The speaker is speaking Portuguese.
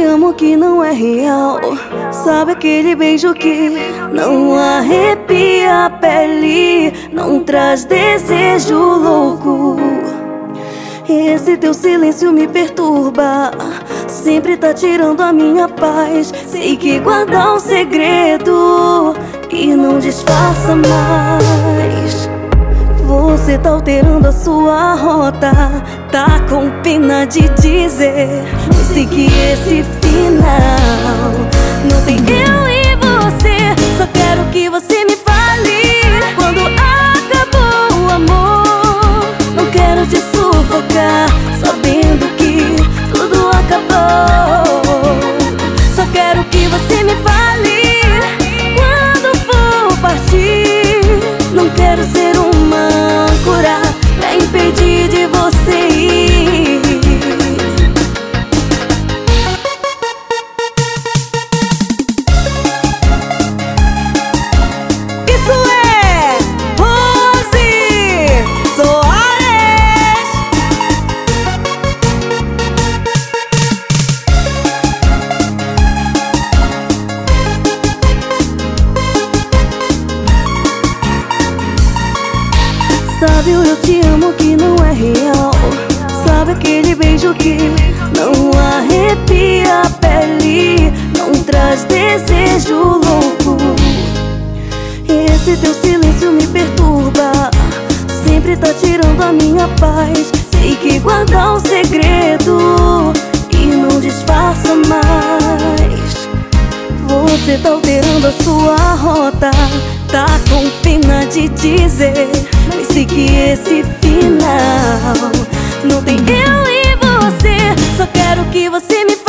amo que não é real. Sabe aquele beijo que não arrepia a pele, não traz desejo louco. Esse teu silêncio me perturba, sempre tá tirando a minha paz. Sei que guardar um segredo e não disfarça mais. Você tá alterando a sua rota, tá com pena de dizer. Eu sei que esse final não tem eu e você. Só quero que você me fale quando acabou o amor. Não quero te sufocar sabendo que tudo acabou. Só quero que você me fale quando for partir. Não quero ser uma âncora pra impedir de você ir. Isso é Rose Soares. Sabe o eu te amo que não é real. Sabe aquele beijo que não arrepia a pele, não traz desejo louco. Esse teu silêncio me perturba, sempre tá tirando a minha paz. Sei que guardar um segredo e não disfarça mais. Você tá alterando a sua rota, tá com pena de dizer. Mas sei que esse final não tem eu e você. Só quero que você me